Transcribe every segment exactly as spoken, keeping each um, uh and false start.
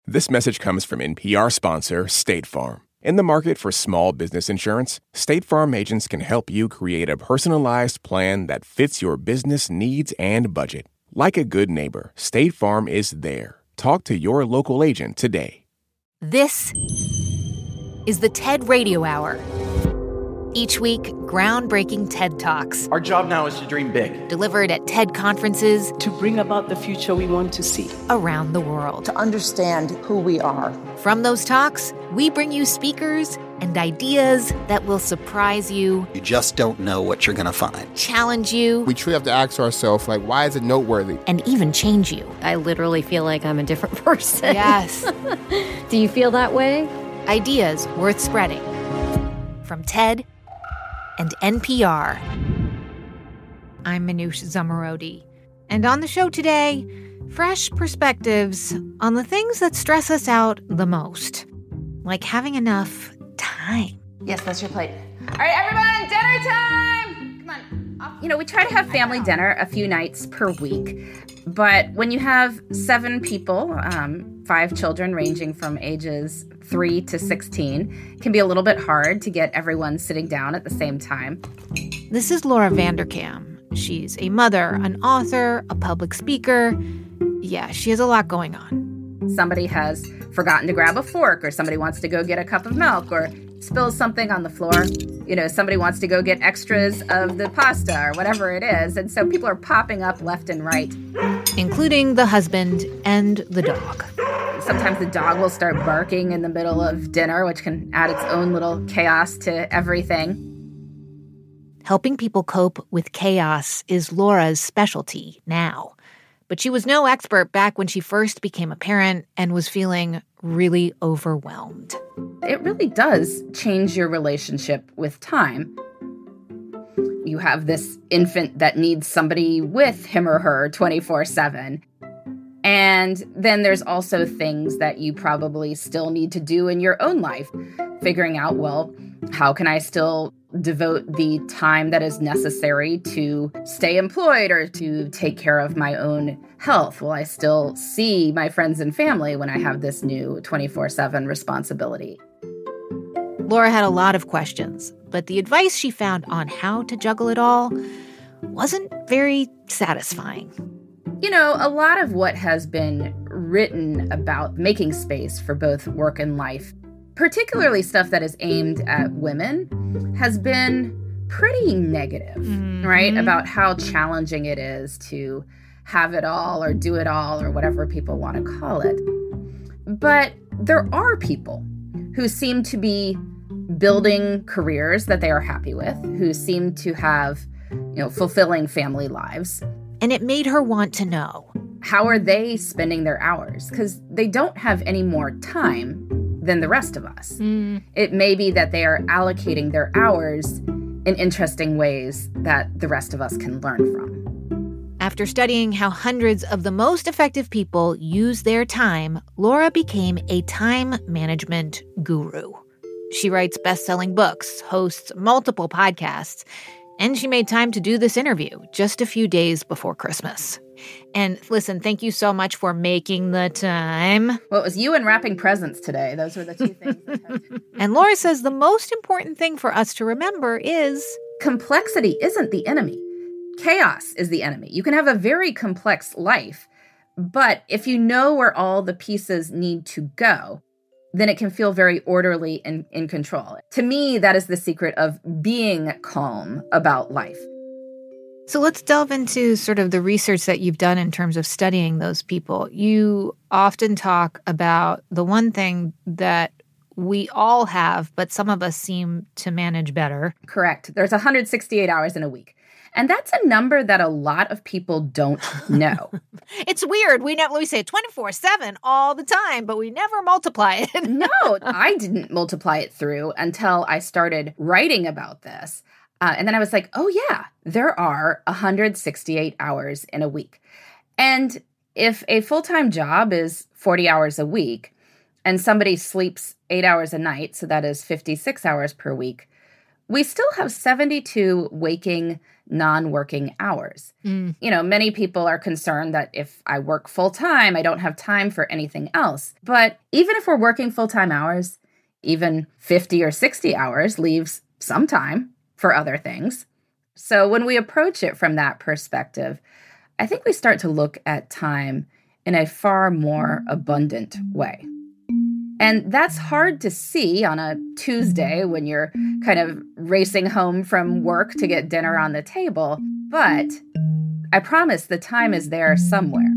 This message comes from N P R sponsor State Farm. In the market for small business insurance, State Farm agents can help you create a personalized plan that fits your business needs and budget. Like a good neighbor, State Farm is there. Talk to your local agent today. This is the TED Radio Hour. Each week, groundbreaking TED Talks. Our job now is to dream big. Delivered at TED conferences. To bring about the future we want to see. Around the world. To understand who we are. From those talks, we bring you speakers and ideas that will surprise you. You just don't know what you're going to find. Challenge you. We truly have to ask ourselves, like, why is it noteworthy? And even change you. I literally feel like I'm a different person. Yes. Do you feel that way? Ideas worth spreading. From TED and N P R. I'm Manoush Zomorodi. And on the show today, fresh perspectives on the things that stress us out the most. Like having enough time. Yes, that's your plate. All right, everyone, dinner time! Come on. Off. You know, we try to have family dinner a few nights per week. But when you have seven people, um, five children ranging from ages three to sixteen, it can be a little bit hard to get everyone sitting down at the same time. This is Laura Vanderkam. She's a mother, an author, a public speaker. Yeah, she has a lot going on. Somebody has forgotten to grab a fork, or somebody wants to go get a cup of milk, or spills something on the floor. You know, somebody wants to go get extras of the pasta or whatever it is. And so people are popping up left and right. Including the husband and the dog. Sometimes the dog will start barking in the middle of dinner, which can add its own little chaos to everything. Helping people cope with chaos is Laura's specialty now. But she was no expert back when she first became a parent and was feeling really overwhelmed. It really does change your relationship with time. You have this infant that needs somebody with him or her twenty-four seven. And then there's also things that you probably still need to do in your own life. Figuring out, well, how can I still devote the time that is necessary to stay employed or to take care of my own health? Will I still see my friends and family when I have this new twenty-four seven responsibility? Laura had a lot of questions, but the advice she found on how to juggle it all wasn't very satisfying. You know, a lot of what has been written about making space for both work and life, particularly stuff that is aimed at women, has been pretty negative, mm-hmm. right? About how challenging it is to have it all or do it all or whatever people want to call it. But there are people who seem to be building careers that they are happy with, who seem to have, you know, fulfilling family lives. And it made her want to know. How are they spending their hours? Because they don't have any more time than the rest of us. Mm. It may be that they are allocating their hours in interesting ways that the rest of us can learn from. After studying how hundreds of the most effective people use their time, Laura became a time management guru. She writes best-selling books, hosts multiple podcasts, and she made time to do this interview just a few days before Christmas. And listen, thank you so much for making the time. Well, it was you and wrapping presents today. Those were the two things. That And Laura says the most important thing for us to remember is... complexity isn't the enemy. Chaos is the enemy. You can have a very complex life, but if you know where all the pieces need to go, then it can feel very orderly and in control. To me, that is the secret of being calm about life. So let's delve into sort of the research that you've done in terms of studying those people. You often talk about the one thing that we all have, but some of us seem to manage better. Correct. There's one hundred sixty-eight hours in a week. And that's a number that a lot of people don't know. It's weird. We never we say twenty-four seven all the time, but we never multiply it. No, I didn't multiply it through until I started writing about this. Uh, and then I was like, oh, yeah, there are one hundred sixty-eight hours in a week. And if a full-time job is forty hours a week and somebody sleeps eight hours a night, so that is fifty-six hours per week, we still have seventy-two waking, non-working hours. Mm. You know, many people are concerned that if I work full-time, I don't have time for anything else. But even if we're working full-time hours, even fifty or sixty hours leaves some time for other things. So when we approach it from that perspective, I think we start to look at time in a far more abundant way. And that's hard to see on a Tuesday when you're kind of racing home from work to get dinner on the table. But I promise the time is there somewhere.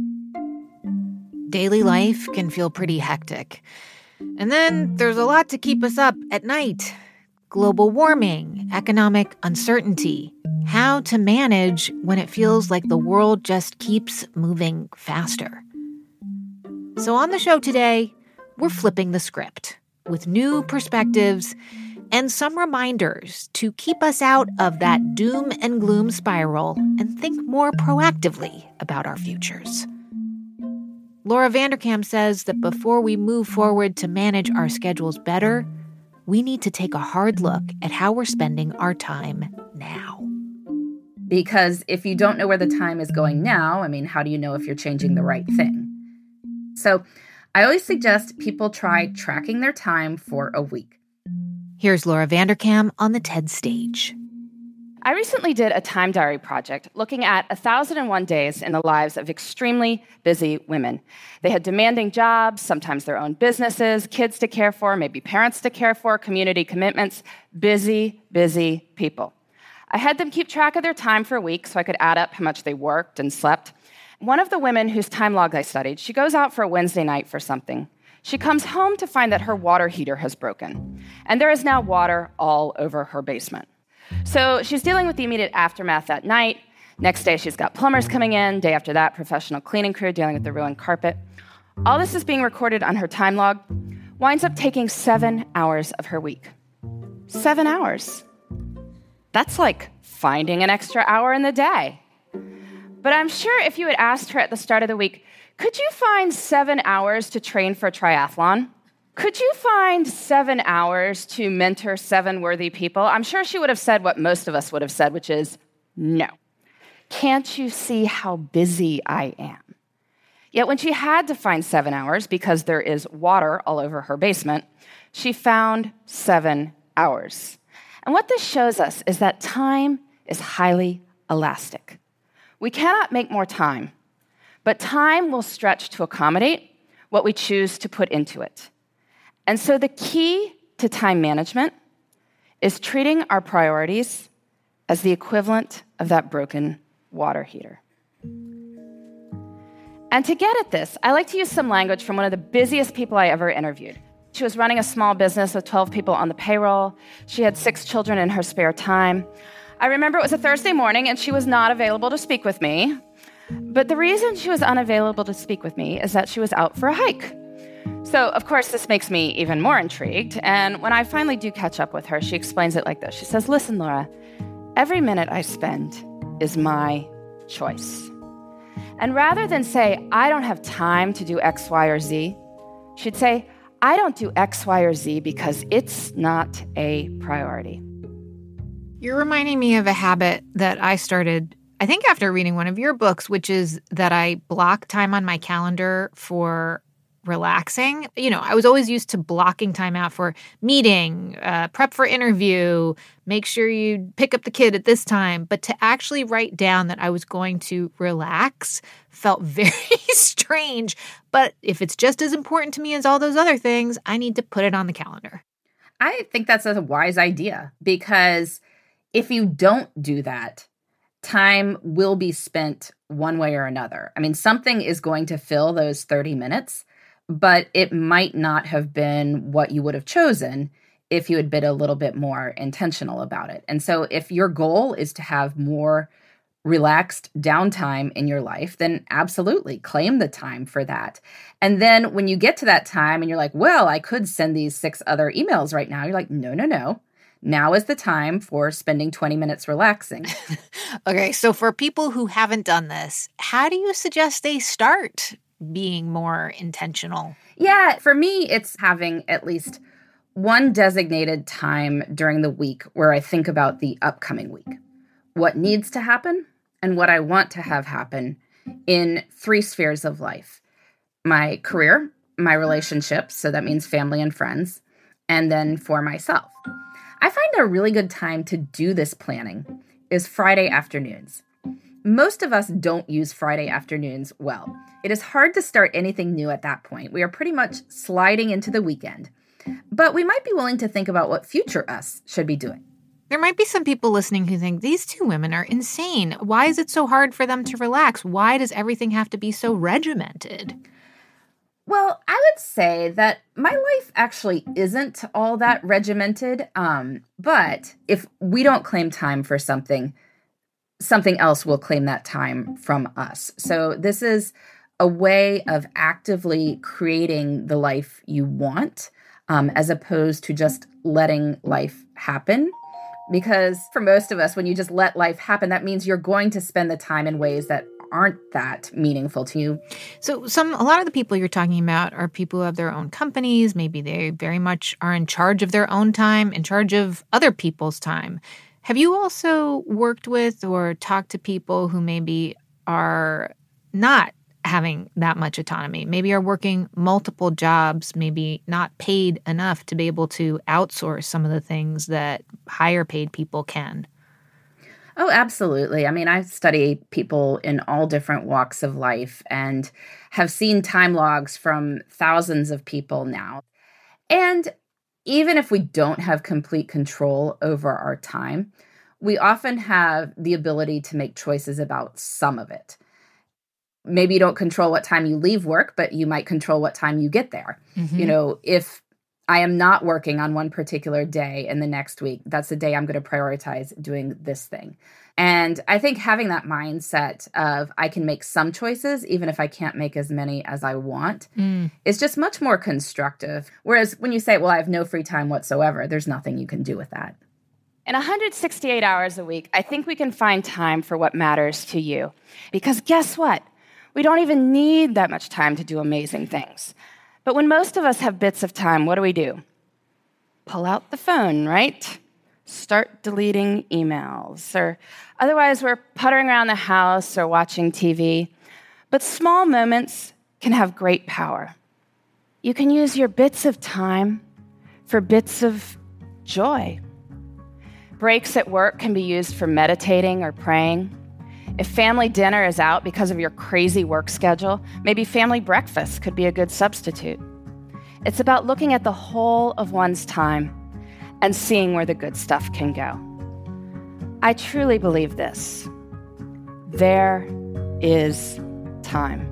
Daily life can feel pretty hectic. And then there's a lot to keep us up at night. Global warming, economic uncertainty, how to manage when it feels like the world just keeps moving faster. So on the show today, we're flipping the script with new perspectives and some reminders to keep us out of that doom and gloom spiral and think more proactively about our futures. Laura Vanderkam says that before we move forward to manage our schedules better, we need to take a hard look at how we're spending our time now. Because if you don't know where the time is going now, I mean, how do you know if you're changing the right thing? So I always suggest people try tracking their time for a week. Here's Laura Vanderkam on the TED stage. I recently did a time diary project looking at one thousand one days in the lives of extremely busy women. They had demanding jobs, sometimes their own businesses, kids to care for, maybe parents to care for, community commitments. Busy, busy people. I had them keep track of their time for a week so I could add up how much they worked and slept. One of the women whose time log I studied, she goes out for a Wednesday night for something. She comes home to find that her water heater has broken, and there is now water all over her basement. So she's dealing with the immediate aftermath that night. Next day, she's got plumbers coming in. Day after that, professional cleaning crew dealing with the ruined carpet. All this is being recorded on her time log. Winds up taking seven hours of her week. Seven hours. That's like finding an extra hour in the day. But I'm sure if you had asked her at the start of the week, could you find seven hours to train for a triathlon? Could you find seven hours to mentor seven worthy people? I'm sure she would have said what most of us would have said, which is, no. Can't you see how busy I am? Yet when she had to find seven hours because there is water all over her basement, she found seven hours. And what this shows us is that time is highly elastic. We cannot make more time, but time will stretch to accommodate what we choose to put into it. And so the key to time management is treating our priorities as the equivalent of that broken water heater. And to get at this, I like to use some language from one of the busiest people I ever interviewed. She was running a small business with twelve people on the payroll. She had six children in her spare time. I remember it was a Thursday morning and she was not available to speak with me. But the reason she was unavailable to speak with me is that she was out for a hike. So, of course, this makes me even more intrigued. And when I finally do catch up with her, she explains it like this. She says, listen, Laura, every minute I spend is my choice. And rather than say, I don't have time to do X, Y, or Z, she'd say, I don't do X, Y, or Z because it's not a priority. You're reminding me of a habit that I started, I think after reading one of your books, which is that I block time on my calendar for relaxing. You know, I was always used to blocking time out for meeting, uh, prep for interview, make sure you pick up the kid at this time. But to actually write down that I was going to relax felt very strange. But if it's just as important to me as all those other things, I need to put it on the calendar. I think that's a wise idea because if you don't do that, time will be spent one way or another. I mean, something is going to fill those thirty minutes, but it might not have been what you would have chosen if you had been a little bit more intentional about it. And so if your goal is to have more relaxed downtime in your life, then absolutely claim the time for that. And then when you get to that time and you're like, well, I could send these six other emails right now. You're like, no, no, no. Now is the time for spending twenty minutes relaxing. Okay, so for people who haven't done this, how do you suggest they start being more intentional? Yeah, for me, it's having at least one designated time during the week where I think about the upcoming week, what needs to happen and what I want to have happen in three spheres of life: my career, my relationships, so that means family and friends, and then for myself. I find a really good time to do this planning is Friday afternoons. Most of us don't use Friday afternoons well. It is hard to start anything new at that point. We are pretty much sliding into the weekend. But we might be willing to think about what future us should be doing. There might be some people listening who think these two women are insane. Why is it so hard for them to relax? Why does everything have to be so regimented? Well, I would say that my life actually isn't all that regimented. Um, but if we don't claim time for something, something else will claim that time from us. So this is a way of actively creating the life you want, um, as opposed to just letting life happen. Because for most of us, when you just let life happen, that means you're going to spend the time in ways that aren't that meaningful to you. So some a lot of the people you're talking about are people who have their own companies. Maybe they very much are in charge of their own time, in charge of other people's time. Have you also worked with or talked to people who maybe are not having that much autonomy, maybe are working multiple jobs, maybe not paid enough to be able to outsource some of the things that higher paid people can? Oh, absolutely. I mean, I study people in all different walks of life and have seen time logs from thousands of people now. And even if we don't have complete control over our time, we often have the ability to make choices about some of it. Maybe you don't control what time you leave work, but you might control what time you get there. Mm-hmm. You know, if I am not working on one particular day in the next week, that's the day I'm going to prioritize doing this thing. And I think having that mindset of I can make some choices, even if I can't make as many as I want, mm. is just much more constructive. Whereas when you say, well, I have no free time whatsoever, there's nothing you can do with that. In one hundred sixty-eight hours a week, I think we can find time for what matters to you. Because guess what? We don't even need that much time to do amazing things. But when most of us have bits of time, what do we do? Pull out the phone, right? Start deleting emails. Or otherwise, we're puttering around the house or watching T V. But small moments can have great power. You can use your bits of time for bits of joy. Breaks at work can be used for meditating or praying. If family dinner is out because of your crazy work schedule, maybe family breakfast could be a good substitute. It's about looking at the whole of one's time and seeing where the good stuff can go. I truly believe this. There is time.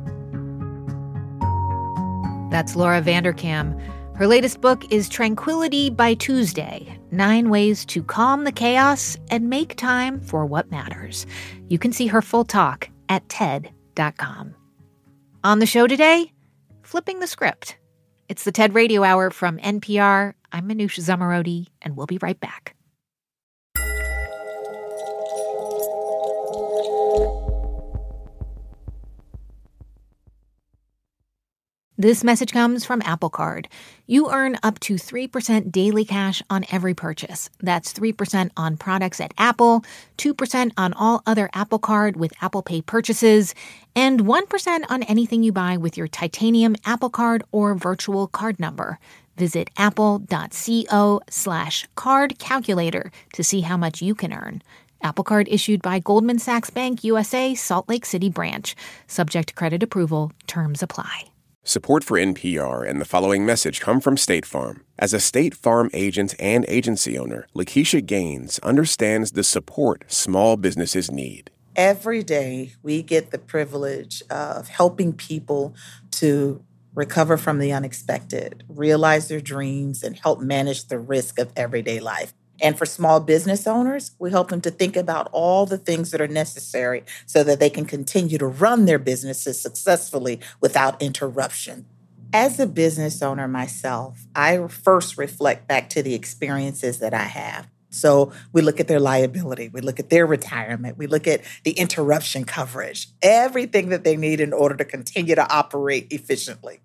That's Laura Vanderkam. Her latest book is Tranquility by Tuesday, Nine Ways to Calm the Chaos and Make Time for What Matters. You can see her full talk at T E D dot com. On the show today, flipping the script. It's the TED Radio Hour from N P R. I'm Manoush Zomorodi, and we'll be right back. This message comes from Apple Card. You earn up to three percent daily cash on every purchase. That's three percent on products at Apple, two percent on all other Apple Card with Apple Pay purchases, and one percent on anything you buy with your titanium Apple Card or virtual card number. Visit apple.co slash card calculator to see how much you can earn. Apple Card issued by Goldman Sachs Bank U S A, Salt Lake City branch. Subject to credit approval. Terms apply. Support for N P R and the following message come from State Farm. As a State Farm agent and agency owner, Lakeisha Gaines understands the support small businesses need. Every day, we get the privilege of helping people to recover from the unexpected, realize their dreams, and help manage the risk of everyday life. And for small business owners, we help them to think about all the things that are necessary so that they can continue to run their businesses successfully without interruption. As a business owner myself, I first reflect back to the experiences that I have. So we look at their liability, we look at their retirement, we look at the interruption coverage, everything that they need in order to continue to operate efficiently.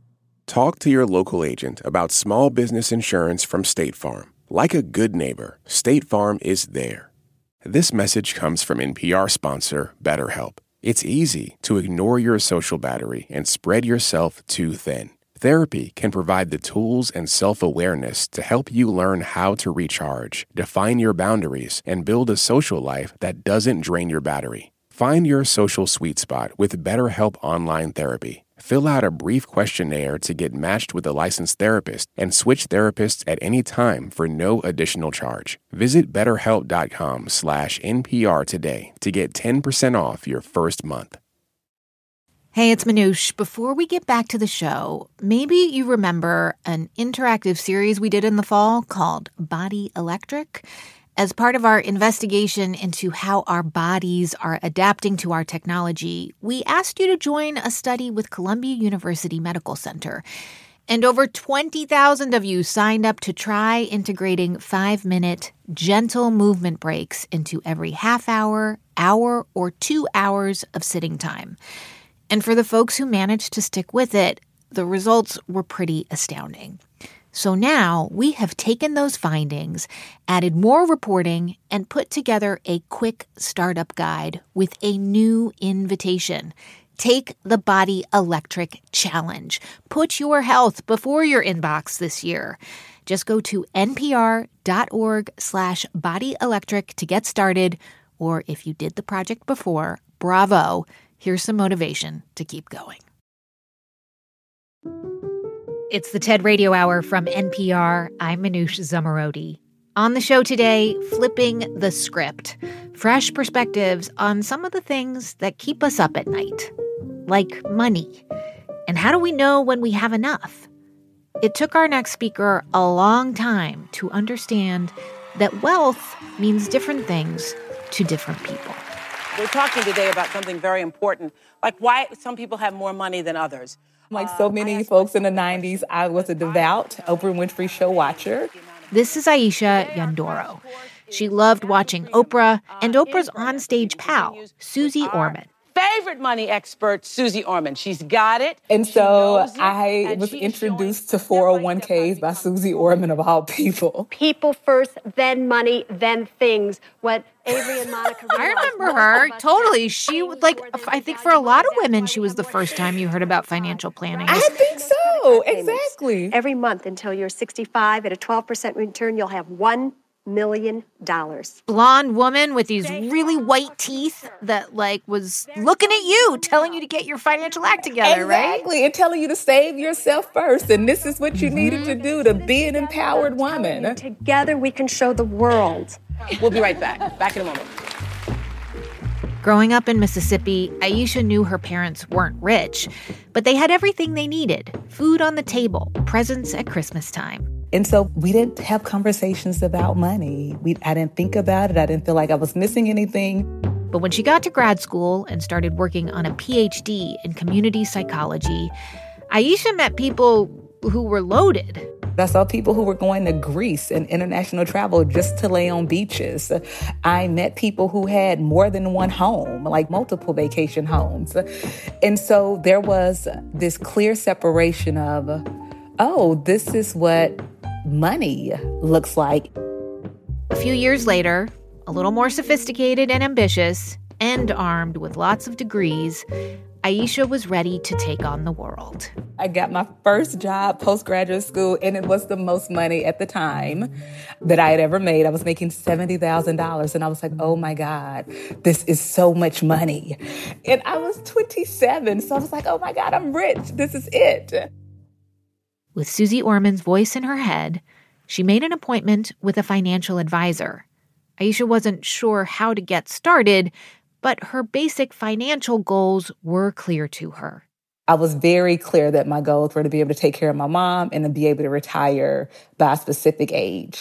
Talk to your local agent about small business insurance from State Farm. Like a good neighbor, State Farm is there. This message comes from N P R sponsor BetterHelp. It's easy to ignore your social battery and spread yourself too thin. Therapy can provide the tools and self-awareness to help you learn how to recharge, define your boundaries, and build a social life that doesn't drain your battery. Find your social sweet spot with BetterHelp Online Therapy. Fill out a brief questionnaire to get matched with a licensed therapist and switch therapists at any time for no additional charge. Visit betterhelp.com slash NPR today to get ten percent off your first month. Hey, it's Manoush. Before we get back to the show, maybe you remember an interactive series we did in the fall called Body Electric. As part of our investigation into how our bodies are adapting to our technology, we asked you to join a study with Columbia University Medical Center. And over twenty thousand of you signed up to try integrating five-minute gentle movement breaks into every half hour, hour, or two hours of sitting time. And for the folks who managed to stick with it, the results were pretty astounding. So now we have taken those findings, added more reporting, and put together a quick startup guide with a new invitation. Take the Body Electric Challenge. Put your health before your inbox this year. Just go to npr.org slash bodyelectric to get started. Or if you did the project before, bravo. Here's some motivation to keep going. It's the TED Radio Hour from N P R. I'm Manoush Zomorodi. On the show today, flipping the script. Fresh perspectives on some of the things that keep us up at night, like money. And how do we know when we have enough? It took our next speaker a long time to understand that wealth means different things to different people. We're talking today about something very important, like why some people have more money than others. Like so many folks in the nineties, I was a devout Oprah Winfrey Show watcher. This is Aisha Yandoro. She loved watching Oprah and Oprah's onstage pal, Susie Orman. Favorite money expert, Susie Orman. She's got it. And so I was introduced to four oh one k's by Susie Orman of all people. People first, then money, then things. What Avery and Monica I remember her. Totally. She would like, I think for a lot of women, she was the first time you heard about financial planning. I think so. Exactly. Every month until you're sixty-five at a twelve percent return, you'll have one million dollars. Blonde woman with these really white teeth that like was looking at you, telling you to get your financial act together, exactly. right? Exactly, and telling you to save yourself first, and this is what you mm-hmm. needed to do to be an empowered woman. Together we can show the world. We'll be right back. Back in a moment. Growing up in Mississippi, Aisha knew her parents weren't rich, but they had everything they needed. Food on the table, presents at Christmas time. And so we didn't have conversations about money. We, I didn't think about it. I didn't feel like I was missing anything. But when she got to grad school and started working on a P H D in community psychology, Aisha met people who were loaded. I saw people who were going to Greece and international travel just to lay on beaches. I met people who had more than one home, like multiple vacation homes. And so there was this clear separation of, oh, this is what money looks like. A few years later, a little more sophisticated and ambitious, and armed with lots of degrees, Aisha was ready to take on the world. I got my first job postgraduate school, and it was the most money at the time that I had ever made. I was making seventy thousand dollars, and I was like, oh my God, this is so much money. And I was twenty-seven, so I was like, oh my God, I'm rich. This is it. With Susie Orman's voice in her head, she made an appointment with a financial advisor. Aisha wasn't sure how to get started, but her basic financial goals were clear to her. I was very clear that my goals were to be able to take care of my mom and to be able to retire by a specific age.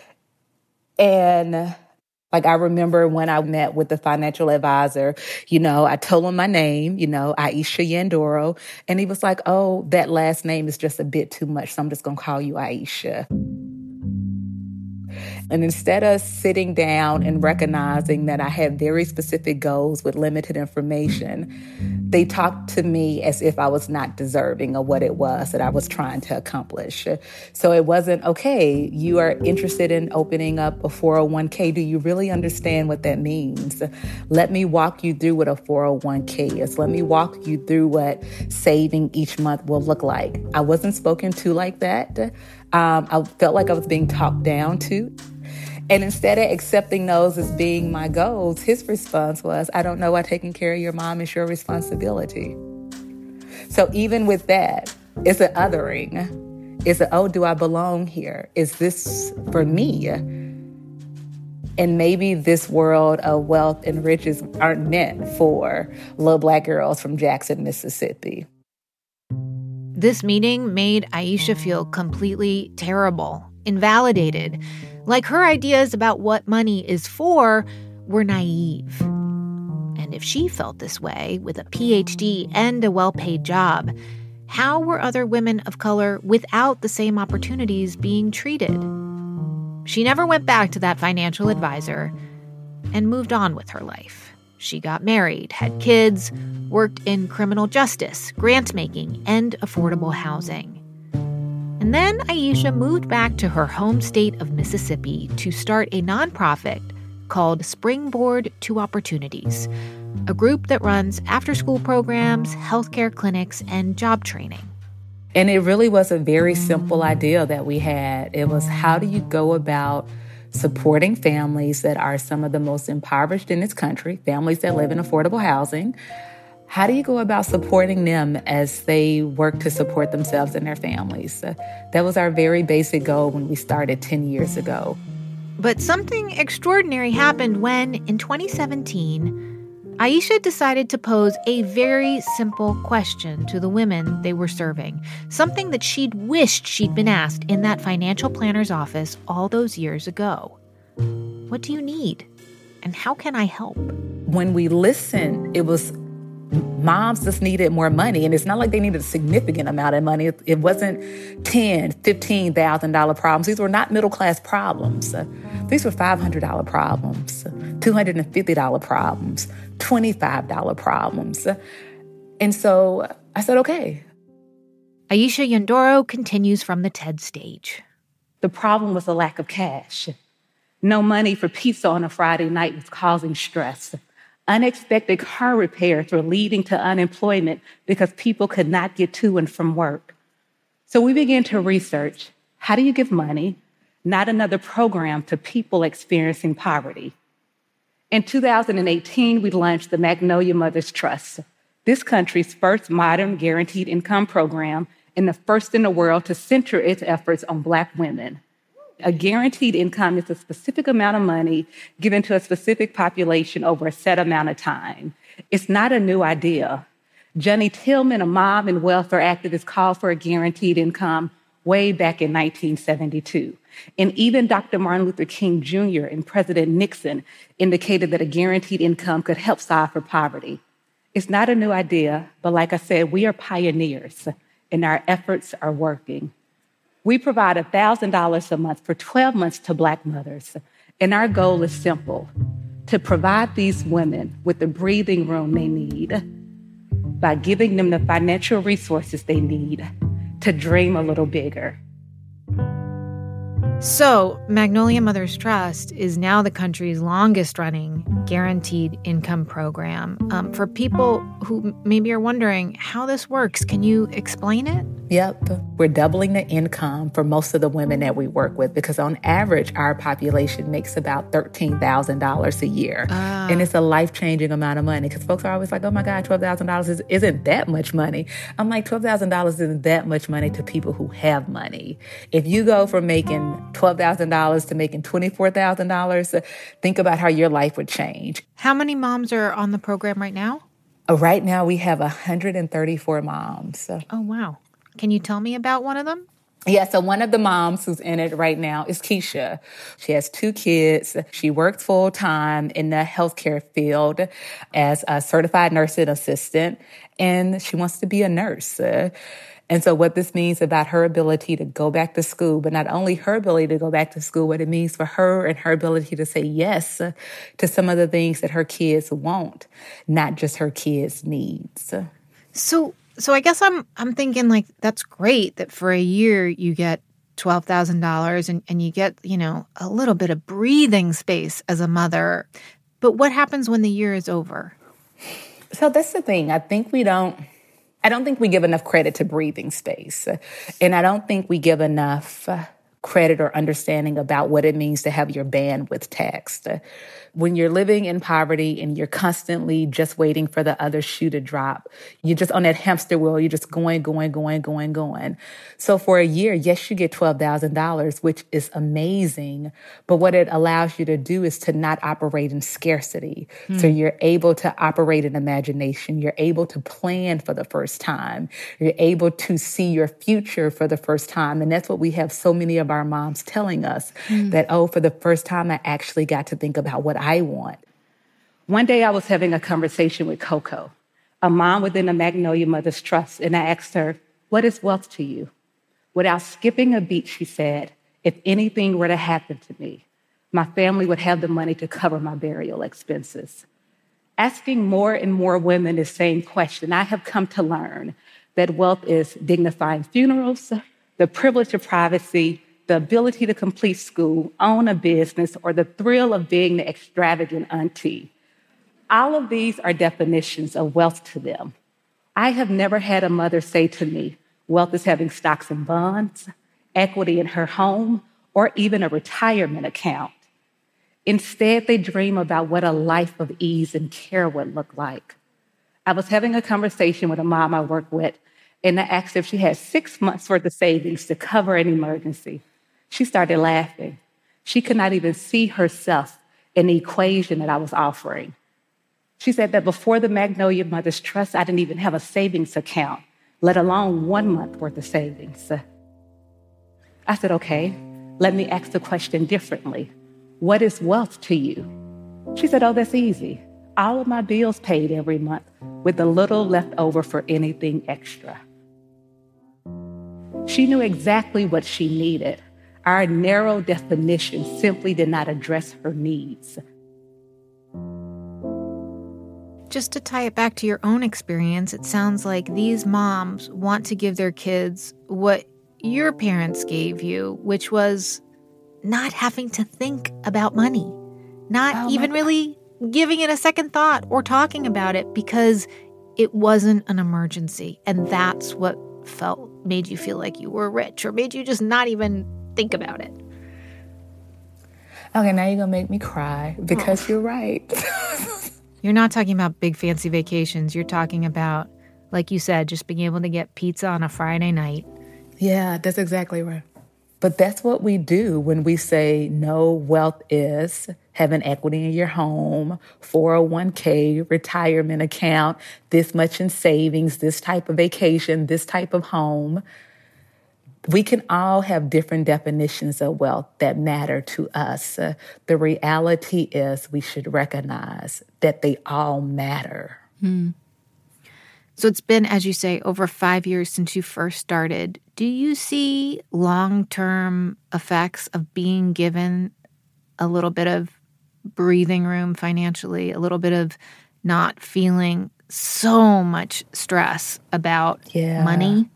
And like, I remember when I met with the financial advisor, you know, I told him my name, you know, Aisha Yandoro. And he was like, oh, that last name is just a bit too much, so I'm just going to call you Aisha. And instead of sitting down and recognizing that I had very specific goals with limited information, they talked to me as if I was not deserving of what it was that I was trying to accomplish. So it wasn't, okay, you are interested in opening up a four oh one k. Do you really understand what that means? Let me walk you through what a four oh one k is. Let me walk you through what saving each month will look like. I wasn't spoken to like that. Um, I felt like I was being talked down to. And instead of accepting those as being my goals, his response was, I don't know why taking care of your mom is your responsibility. So even with that, it's an othering. It's a, oh, do I belong here? Is this for me? And maybe this world of wealth and riches aren't meant for little Black girls from Jackson, Mississippi. This meeting made Aisha feel completely terrible, invalidated, like her ideas about what money is for were naive. And if she felt this way with a P H D and a well-paid job, how were other women of color without the same opportunities being treated? She never went back to that financial advisor and moved on with her life. She got married, had kids, worked in criminal justice, grant-making, and affordable housing. And then Aisha moved back to her home state of Mississippi to start a nonprofit called Springboard to Opportunities, a group that runs after-school programs, healthcare clinics, and job training. And it really was a very simple idea that we had. It was, how do you go about supporting families that are some of the most impoverished in this country, families that live in affordable housing? How do you go about supporting them as they work to support themselves and their families? Uh, that was our very basic goal when we started ten years ago. But something extraordinary happened when, in twenty seventeen, Aisha decided to pose a very simple question to the women they were serving, something that she'd wished she'd been asked in that financial planner's office all those years ago. What do you need? And how can I help? When we listened, it was moms just needed more money. And it's not like they needed a significant amount of money. It, it wasn't ten thousand dollars, fifteen thousand dollars problems. These were not middle-class problems. Uh, these were five hundred dollars problems, two hundred fifty dollars problems, twenty-five dollars problems. And so I said, okay. Aisha Yandoro continues from the TED stage. The problem was the lack of cash. No money for pizza on a Friday night was causing stress. Unexpected car repairs were leading to unemployment because people could not get to and from work. So we began to research, how do you give money, not another program, to people experiencing poverty? In two thousand eighteen, we launched the Magnolia Mothers Trust, this country's first modern guaranteed income program and the first in the world to center its efforts on Black women. A guaranteed income is a specific amount of money given to a specific population over a set amount of time. It's not a new idea. Johnny Tillman, a mom and welfare activist, called for a guaranteed income way back in nineteen seventy-two. And even Doctor Martin Luther King Junior and President Nixon indicated that a guaranteed income could help solve for poverty. It's not a new idea, but like I said, we are pioneers, and our efforts are working. We provide one thousand dollars a month for twelve months to Black mothers, and our goal is simple, to provide these women with the breathing room they need by giving them the financial resources they need to dream a little bigger. So, Magnolia Mothers Trust is now the country's longest-running guaranteed income program. Um, for people who maybe are wondering how this works, can you explain it? Yep. We're doubling the income for most of the women that we work with because on average, our population makes about thirteen thousand dollars a year. Uh. And it's a life-changing amount of money because folks are always like, oh my God, twelve thousand dollars is, isn't that much money. I'm like, twelve thousand dollars isn't that much money to people who have money. If you go from making twelve thousand dollars to making twenty-four thousand dollars, think about how your life would change. How many moms are on the program right now? Uh, right now, we have one hundred thirty-four moms. Oh, wow. Can you tell me about one of them? Yeah, so one of the moms who's in it right now is Keisha. She has two kids. She works full-time in the healthcare field as a certified nursing assistant, and she wants to be a nurse. And so what this means about her ability to go back to school, but not only her ability to go back to school, what it means for her and her ability to say yes to some of the things that her kids want, not just her kids' needs. So so I guess I'm I'm thinking, like, that's great that for a year you get twelve thousand dollars and, and you get, you know, a little bit of breathing space as a mother. But what happens when the year is over? So that's the thing. I think we don't... I don't think we give enough credit to breathing space. And I don't think we give enough credit or understanding about what it means to have your bandwidth taxed. When you're living in poverty and you're constantly just waiting for the other shoe to drop, you're just on that hamster wheel, you're just going, going, going, going, going. So for a year, yes, you get twelve thousand dollars, which is amazing. But what it allows you to do is to not operate in scarcity. Mm. So you're able to operate in imagination. You're able to plan for the first time. You're able to see your future for the first time. And that's what we have so many of our moms telling us, mm. that, oh, for the first time, I actually got to think about what I want. One day I was having a conversation with Coco, a mom within the Magnolia Mothers Trust, and I asked her, what is wealth to you? Without skipping a beat, she said, if anything were to happen to me, my family would have the money to cover my burial expenses. Asking more and more women the same question, I have come to learn that wealth is dignifying funerals, the privilege of privacy, the ability to complete school, own a business, or the thrill of being the extravagant auntie. All of these are definitions of wealth to them. I have never had a mother say to me, wealth is having stocks and bonds, equity in her home, or even a retirement account. Instead, they dream about what a life of ease and care would look like. I was having a conversation with a mom I work with, and I asked if she had six months worth of savings to cover an emergency. She started laughing. She could not even see herself in the equation that I was offering. She said that before the Magnolia Mothers Trust, I didn't even have a savings account, let alone one month worth of savings. I said, okay, let me ask the question differently. What is wealth to you? She said, oh, that's easy. All of my bills paid every month with a little left over for anything extra. She knew exactly what she needed. Our narrow definition simply did not address her needs. Just to tie it back to your own experience, it sounds like these moms want to give their kids what your parents gave you, which was not having to think about money, not oh even really giving it a second thought or talking about it because it wasn't an emergency. And that's what felt made you feel like you were rich or made you just not even think about it. Okay, now you're going to make me cry because oh. you're right. You're not talking about big fancy vacations. You're talking about, like you said, just being able to get pizza on a Friday night. Yeah, that's exactly right. But that's what we do when we say, no, wealth is having equity in your home, four oh one k, retirement account, this much in savings, this type of vacation, this type of home. We can all have different definitions of wealth that matter to us. Uh, the reality is we should recognize that they all matter. Hmm. So it's been, as you say, over five years since you first started. Do you see long-term effects of being given a little bit of breathing room financially, a little bit of not feeling so much stress about yeah. money?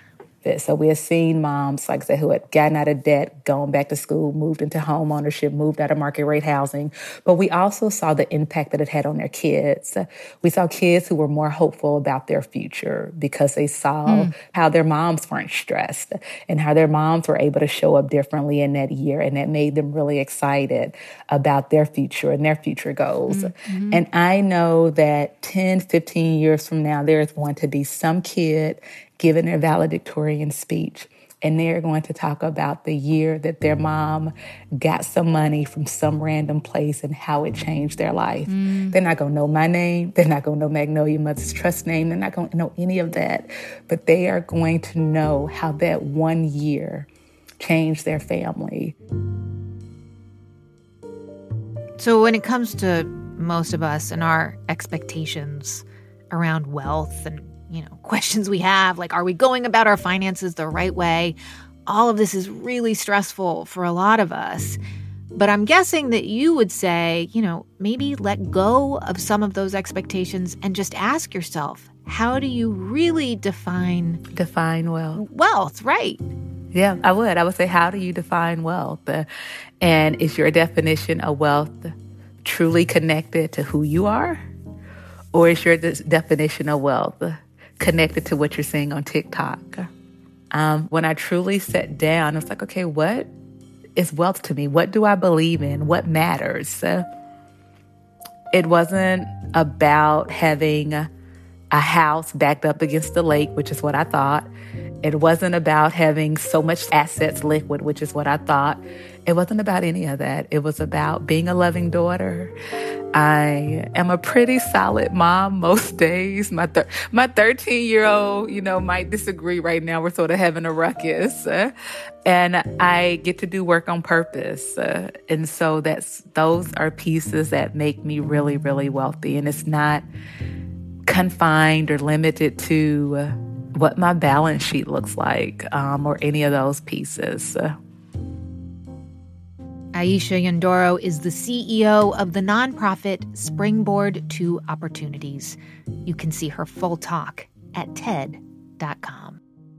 So we have seen moms, like I said, who had gotten out of debt, gone back to school, moved into home ownership, moved out of market rate housing. But we also saw the impact that it had on their kids. We saw kids who were more hopeful about their future because they saw mm. how their moms weren't stressed and how their moms were able to show up differently in that year. And that made them really excited about their future and their future goals. Mm-hmm. And I know that ten, fifteen years from now, there is going to be some kid giving their valedictorian speech, and they're going to talk about the year that their mom got some money from some random place and how it changed their life. Mm. They're not going to know my name. They're not going to know Magnolia Mothers Trust name. They're not going to know any of that. But they are going to know how that one year changed their family. So when it comes to most of us and our expectations around wealth and you know, questions we have, like, are we going about our finances the right way? All of this is really stressful for a lot of us. But I'm guessing that you would say, you know, maybe let go of some of those expectations and just ask yourself, how do you really define... Define wealth. Wealth, right. Yeah, I would. I would say, how do you define wealth? Uh, and is your definition of wealth truly connected to who you are? Or is your de- definition of wealth connected to what you're seeing on TikTok? Um, when I truly sat down, I was like, okay, what is wealth to me? What do I believe in? What matters? Uh, it wasn't about having a, a house backed up against the lake, which is what I thought. It wasn't about having so much assets liquid, which is what I thought. It wasn't about any of that. It was about being a loving daughter. I am a pretty solid mom most days. My thir- my thirteen-year-old, you know, might disagree right now. We're sort of having a ruckus. Uh, and I get to do work on purpose. Uh, and so that's those are pieces that make me really, really wealthy. And it's not confined or limited to uh, what my balance sheet looks like um, or any of those pieces. Uh, Aisha Yandoro is the C E O of the nonprofit Springboard to Opportunities. You can see her full talk at T E D dot com.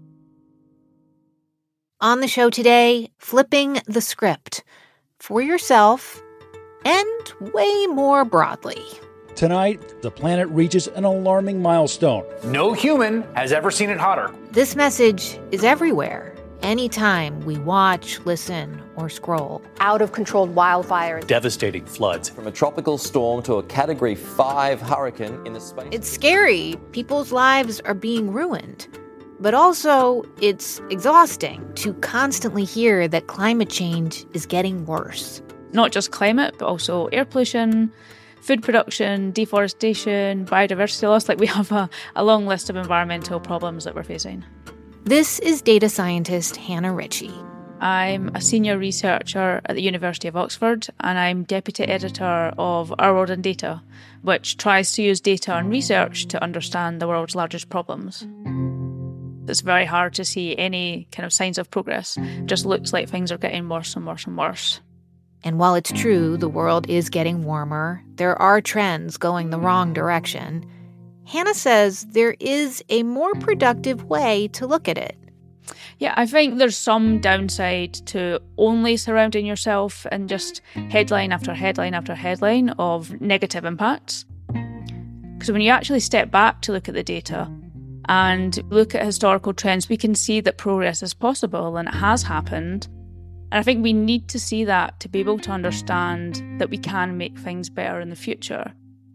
On the show today, flipping the script for yourself and way more broadly. Tonight, the planet reaches an alarming milestone. No human has ever seen it hotter. This message is everywhere. Anytime we watch, listen, or scroll. Out-of-controlled wildfires. Devastating floods. From a tropical storm to a Category five hurricane in the space. It's scary. People's lives are being ruined. But also, it's exhausting to constantly hear that climate change is getting worse. Not just climate, but also air pollution, food production, deforestation, biodiversity loss. Like, we have a, a long list of environmental problems that we're facing. This is data scientist Hannah Ritchie. I'm a senior researcher at the University of Oxford, and I'm deputy editor of Our World in Data, which tries to use data and research to understand the world's largest problems. It's very hard to see any kind of signs of progress. It just looks like things are getting worse and worse and worse. And while it's true the world is getting warmer, there are trends going the wrong direction. Hannah says there is a more productive way to look at it. Yeah, I think there's some downside to only surrounding yourself in just headline after headline after headline of negative impacts. Because when you actually step back to look at the data and look at historical trends, we can see that progress is possible and it has happened. And I think we need to see that to be able to understand that we can make things better in the future.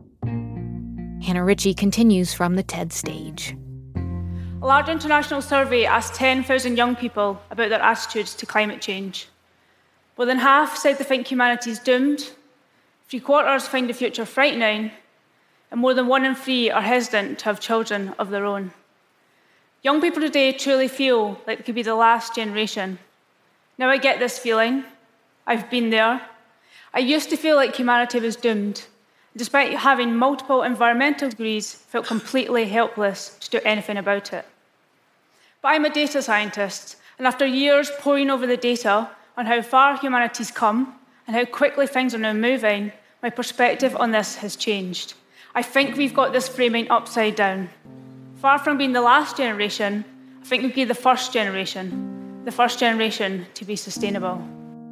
Hannah Ritchie continues from the TED stage. A large international survey asked ten thousand young people about their attitudes to climate change. More than half said they think humanity is doomed, three quarters find the future frightening, and more than one in three are hesitant to have children of their own. Young people today truly feel like they could be the last generation. Now I get this feeling. I've been there. I used to feel like humanity was doomed. Despite having multiple environmental degrees, felt completely helpless to do anything about it. But I'm a data scientist, and after years poring over the data on how far humanity's come and how quickly things are now moving, my perspective on this has changed. I think we've got this framing upside down. Far from being the last generation, I think we'd be the first generation, the first generation to be sustainable.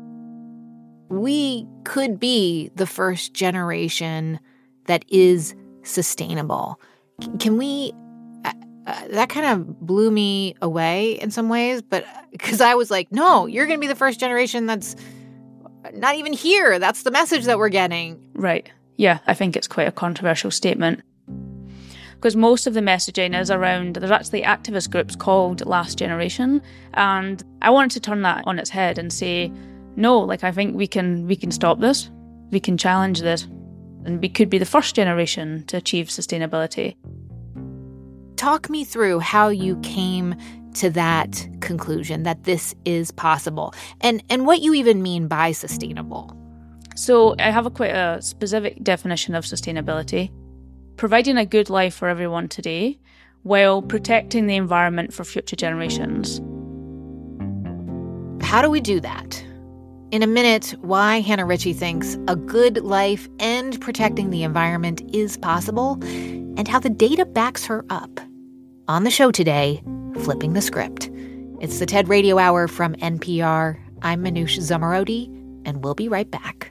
We could be the first generation that is sustainable. Can we... Uh, uh, that kind of blew me away in some ways, but because I was like, no, you're going to be the first generation that's not even here. That's the message that we're getting. Right. Yeah, I think it's quite a controversial statement. Because most of the messaging is around, there's actually activist groups called Last Generation, and I wanted to turn that on its head and say, no, like I think we can we can stop this, we can challenge this, and we could be the first generation to achieve sustainability. Talk me through how you came to that conclusion that this is possible, and, and what you even mean by sustainable. So I have a quite a specific definition of sustainability. Providing a good life for everyone today while protecting the environment for future generations. How do we do that? In a minute, why Hannah Ritchie thinks a good life and protecting the environment is possible, and how the data backs her up. On the show today, Flipping the Script. It's the TED Radio Hour from N P R. I'm Manoush Zomorodi, and we'll be right back.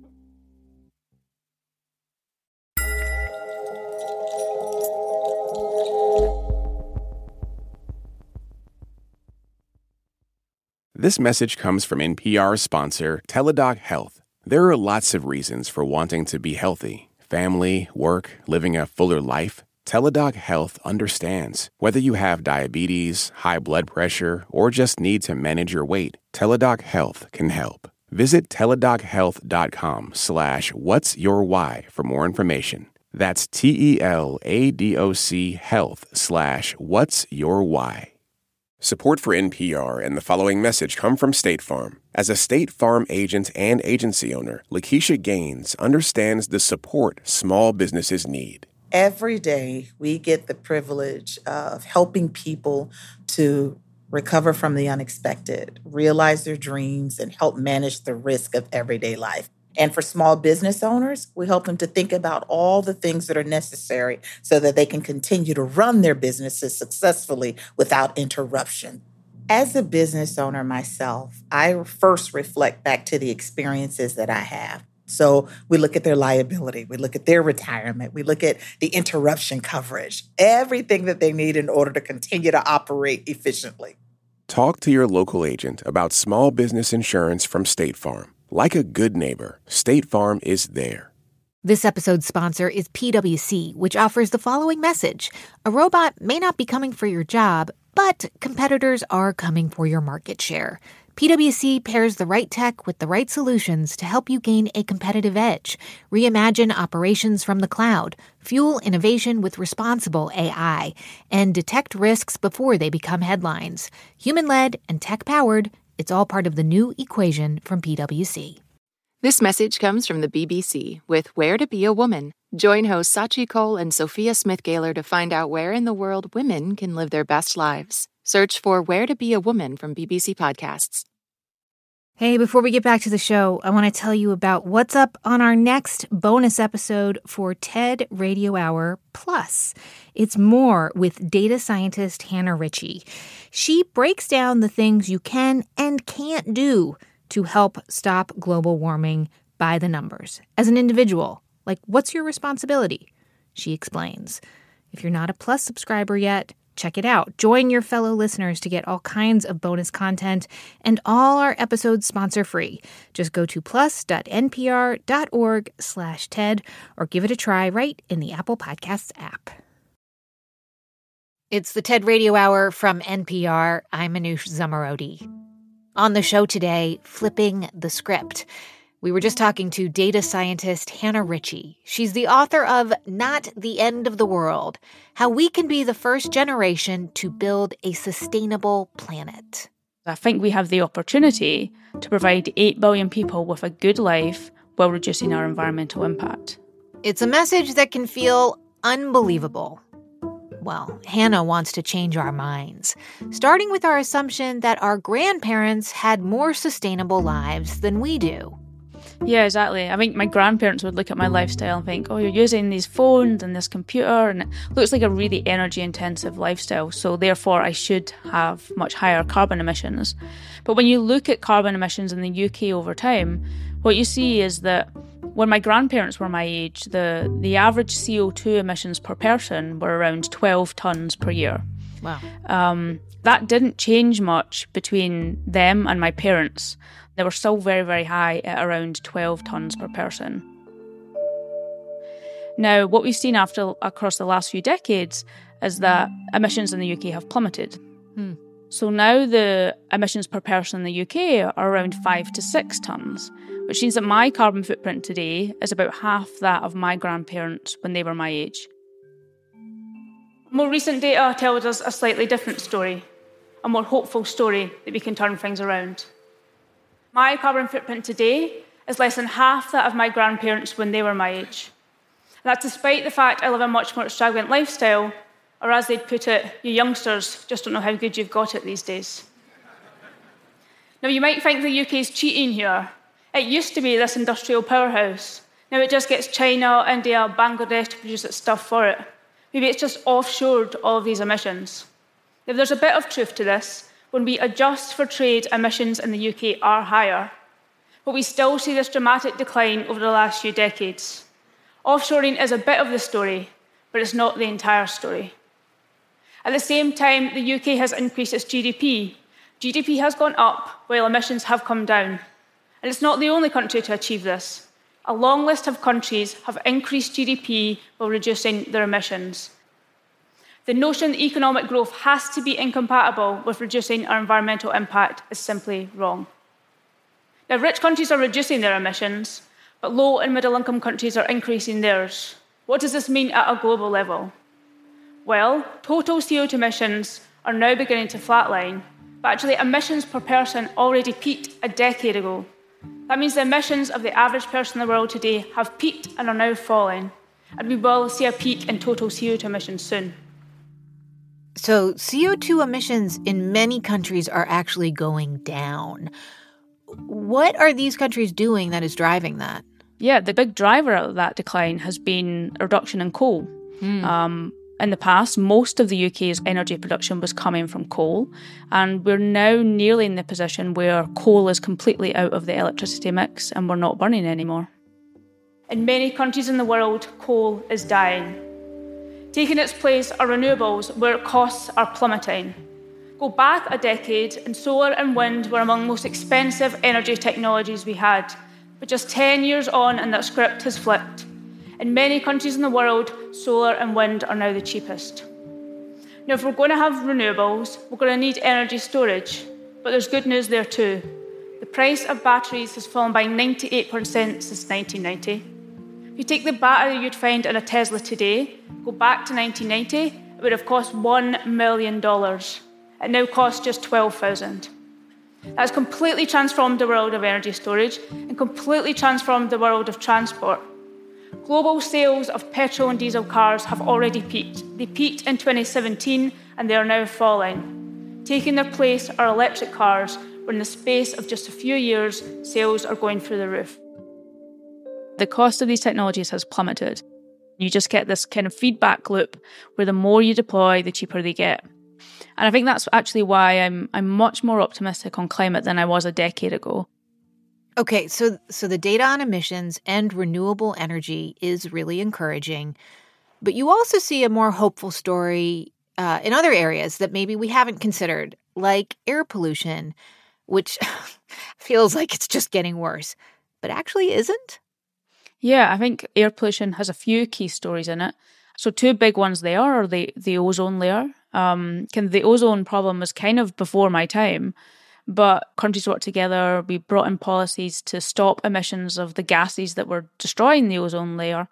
This message comes from N P R sponsor Teladoc Health. There are lots of reasons for wanting to be healthy. Family, work, living a fuller life. Teladoc Health understands. Whether you have diabetes, high blood pressure, or just need to manage your weight, Teladoc Health can help. Visit teladochealth.com slash what's your why for more information. That's T-E-L-A-D-O-C health slash what's your why. Support for N P R and the following message come from State Farm. As a State Farm agent and agency owner, Lakeisha Gaines understands the support small businesses need. Every day, we get the privilege of helping people to recover from the unexpected, realize their dreams, and help manage the risk of everyday life. And for small business owners, we help them to think about all the things that are necessary so that they can continue to run their businesses successfully without interruption. As a business owner myself, I first reflect back to the experiences that I have. So we look at their liability, we look at their retirement, we look at the interruption coverage, everything that they need in order to continue to operate efficiently. Talk to your local agent about small business insurance from State Farm. Like a good neighbor, State Farm is there. This episode's sponsor is P W C, which offers the following message. A robot may not be coming for your job, but competitors are coming for your market share. P W C pairs the right tech with the right solutions to help you gain a competitive edge, reimagine operations from the cloud, fuel innovation with responsible A I, and detect risks before they become headlines. Human-led and tech-powered, it's all part of the new equation from P W C. This message comes from the B B C with Where to Be a Woman. Join hosts Sachi Cole and Sophia Smith-Gaylor to find out where in the world women can live their best lives. Search for Where to Be a Woman from B B C Podcasts. Hey, before we get back to the show, I want to tell you about what's up on our next bonus episode for TED Radio Hour Plus. It's more with data scientist Hannah Ritchie. She breaks down the things you can and can't do to help stop global warming by the numbers. As an individual, like, what's your responsibility? She explains. If you're not a Plus subscriber yet, check it out. Join your fellow listeners to get all kinds of bonus content and all our episodes sponsor-free. Just go to plus.npr.org slash TED or give it a try right in the Apple Podcasts app. It's the TED Radio Hour from N P R. I'm Manoush Zomorodi. On the show today, Flipping the Script. We were just talking to data scientist Hannah Ritchie. She's the author of Not the End of the World, How We Can Be the First Generation to Build a Sustainable Planet. I think we have the opportunity to provide eight billion people with a good life while reducing our environmental impact. It's a message that can feel unbelievable. Well, Hannah wants to change our minds, starting with our assumption that our grandparents had more sustainable lives than we do. Yeah, exactly. I think my grandparents would look at my lifestyle and think, oh, you're using these phones and this computer, and it looks like a really energy-intensive lifestyle, so therefore I should have much higher carbon emissions. But when you look at carbon emissions in the U K over time, what you see is that when my grandparents were my age, the, the average C O two emissions per person were around twelve tonnes per year. Wow. Um, that didn't change much between them and my parents. They were still very, very high at around twelve tonnes per person. Now, what we've seen after across the last few decades is that emissions in the U K have plummeted. Hmm. So now the emissions per person in the U K are around five to six tonnes, which means that my carbon footprint today is about half that of my grandparents when they were my age. More recent data tells us a slightly different story, a more hopeful story that we can turn things around. My carbon footprint today is less than half that of my grandparents when they were my age. And that's despite the fact I live a much more extravagant lifestyle Or as they'd put it, you youngsters just don't know how good you've got it these days. Now, you might think the U K's cheating here. It used to be this industrial powerhouse. Now it just gets China, India, Bangladesh to produce its stuff for it. Maybe it's just offshored all of these emissions. If there's a bit of truth to this, when we adjust for trade, emissions in the U K are higher. But we still see this dramatic decline over the last few decades. Offshoring is a bit of the story, but it's not the entire story. At the same time, the U K has increased its G D P. G D P has gone up while emissions have come down. And it's not the only country to achieve this. A long list of countries have increased G D P while reducing their emissions. The notion that economic growth has to be incompatible with reducing our environmental impact is simply wrong. Now, rich countries are reducing their emissions, but low and middle income countries are increasing theirs. What does this mean at a global level? Well, total C O two emissions are now beginning to flatline, but actually emissions per person already peaked a decade ago. That means the emissions of the average person in the world today have peaked and are now falling, and we will see a peak in total C O two emissions soon. So C O two emissions in many countries are actually going down. What are these countries doing that is driving that? Yeah, the big driver of that decline has been a reduction in coal. Mm. Um, in the past, most of the U K's energy production was coming from coal, and we're now nearly in the position where coal is completely out of the electricity mix and we're not burning anymore. In many countries in the world, coal is dying. Taking its place are renewables, where costs are plummeting. Go back a decade, and solar and wind were among the most expensive energy technologies we had. But just ten years on, and that script has flipped. In many countries in the world, solar and wind are now the cheapest. Now, if we're going to have renewables, we're going to need energy storage. But there's good news there too. The price of batteries has fallen by ninety-eight percent since nineteen ninety. If you take the battery you'd find in a Tesla today, go back to nineteen ninety, it would have cost one million dollars. It now costs just twelve thousand dollars. That's completely transformed the world of energy storage and completely transformed the world of transport. Global sales of petrol and diesel cars have already peaked. They peaked in twenty seventeen and they are now falling. Taking their place are electric cars, where in the space of just a few years, sales are going through the roof. The cost of these technologies has plummeted. You just get this kind of feedback loop where the more you deploy, the cheaper they get. And I think that's actually why I'm I'm much more optimistic on climate than I was a decade ago. Okay, so so the data on emissions and renewable energy is really encouraging, but you also see a more hopeful story uh, in other areas that maybe we haven't considered, like air pollution, which feels like it's just getting worse, but actually isn't. Yeah, I think air pollution has a few key stories in it. So two big ones there are the, the ozone layer. Um, kind of the ozone problem was kind of before my time, but countries worked together. We brought in policies to stop emissions of the gases that were destroying the ozone layer,